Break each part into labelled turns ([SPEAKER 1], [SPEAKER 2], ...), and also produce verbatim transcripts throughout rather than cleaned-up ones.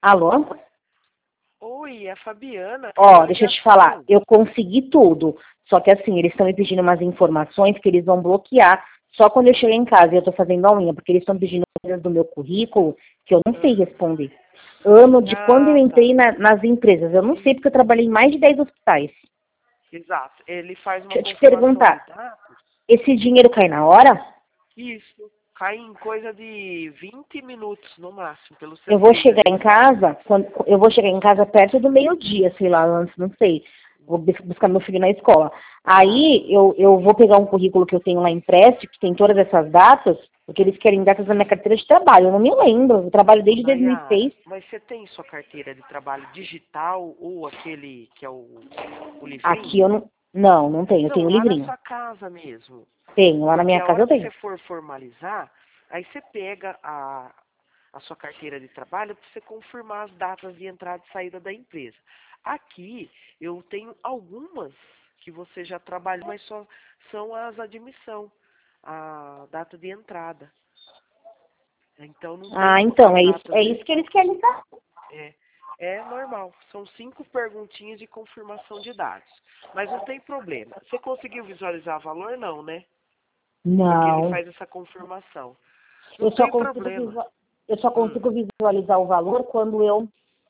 [SPEAKER 1] Alô?
[SPEAKER 2] Oi, é a Fabiana.
[SPEAKER 1] Ó, deixa eu te falar, eu consegui tudo. Só que assim, eles estão me pedindo umas informações que eles vão bloquear só quando eu chegar em casa e eu tô fazendo a unha, porque eles estão pedindo coisas do meu currículo que eu não sei responder. Ano de quando eu
[SPEAKER 2] Ah, tá.
[SPEAKER 1] entrei na- nas empresas, eu não sei porque eu trabalhei em mais de dez hospitais.
[SPEAKER 2] Exato. Ele faz uma
[SPEAKER 1] Deixa eu te
[SPEAKER 2] confirmação de
[SPEAKER 1] perguntar,
[SPEAKER 2] dados.
[SPEAKER 1] esse dinheiro cai na hora?
[SPEAKER 2] Isso. Cai em coisa de vinte minutos no máximo, pelo
[SPEAKER 1] Eu vou
[SPEAKER 2] C seis
[SPEAKER 1] chegar em
[SPEAKER 2] ali.
[SPEAKER 1] casa, quando, eu vou chegar em casa perto do meio-dia, sei lá, antes, não sei. Vou bus- buscar meu filho na escola. Aí eu, eu vou pegar um currículo que eu tenho lá impresso, que tem todas essas datas, porque eles querem datas da minha carteira de trabalho. Eu não me lembro. Eu trabalho desde
[SPEAKER 2] Nayara,
[SPEAKER 1] dois mil e seis.
[SPEAKER 2] mas você tem sua carteira de trabalho digital ou aquele que é o, o
[SPEAKER 1] Aqui
[SPEAKER 2] livrinho?
[SPEAKER 1] eu não. Não, não tenho. Eu
[SPEAKER 2] Não,
[SPEAKER 1] tenho
[SPEAKER 2] lá na
[SPEAKER 1] livrinho.
[SPEAKER 2] sua casa mesmo.
[SPEAKER 1] Tenho. Lá na
[SPEAKER 2] Porque
[SPEAKER 1] minha
[SPEAKER 2] a
[SPEAKER 1] casa
[SPEAKER 2] hora
[SPEAKER 1] eu
[SPEAKER 2] que
[SPEAKER 1] tenho.
[SPEAKER 2] você for formalizar, aí você pega a, a sua carteira de trabalho para você confirmar as datas de entrada e saída da empresa. Aqui eu tenho algumas que você já trabalhou, mas só são as admissão, a data de entrada. Então não
[SPEAKER 1] Ah,
[SPEAKER 2] tenho
[SPEAKER 1] então,
[SPEAKER 2] as
[SPEAKER 1] é isso,
[SPEAKER 2] datas
[SPEAKER 1] é
[SPEAKER 2] de.
[SPEAKER 1] isso que eles querem saber.
[SPEAKER 2] É, é normal. São cinco perguntinhas de confirmação de dados. Mas não tem problema. Você conseguiu visualizar valor? Não, né? Porque ele
[SPEAKER 1] Não.
[SPEAKER 2] faz essa confirmação. Não
[SPEAKER 1] Eu só
[SPEAKER 2] tem
[SPEAKER 1] consigo,
[SPEAKER 2] problema.
[SPEAKER 1] visu- eu só
[SPEAKER 2] Hum,
[SPEAKER 1] consigo visualizar o valor quando eu.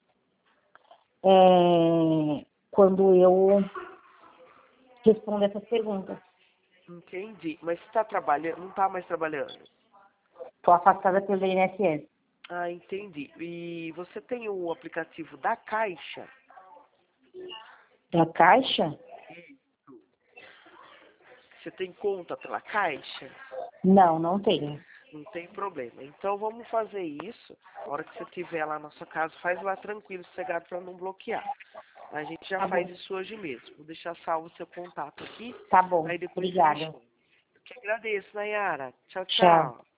[SPEAKER 1] é, quando eu respondo essas perguntas.
[SPEAKER 2] entendi. Mas você está trabalhando, não está mais trabalhando.
[SPEAKER 1] Estou afastada pelo I N S S.
[SPEAKER 2] Ah, entendi. E você tem o aplicativo da Caixa?
[SPEAKER 1] Da Caixa?
[SPEAKER 2] Você tem conta pela Caixa?
[SPEAKER 1] Não, não tenho.
[SPEAKER 2] Não tem problema. Então vamos fazer isso. Na hora que você estiver lá na sua casa, faz lá tranquilo, sossegado para não bloquear. A gente já
[SPEAKER 1] Tá
[SPEAKER 2] faz
[SPEAKER 1] bom.
[SPEAKER 2] isso hoje mesmo. Vou deixar salvo o seu contato aqui.
[SPEAKER 1] Tá bom.
[SPEAKER 2] Aí depois você me
[SPEAKER 1] Obrigada.
[SPEAKER 2] chama. Eu que agradeço, Nayara. Tchau,
[SPEAKER 1] Tchau.
[SPEAKER 2] tchau.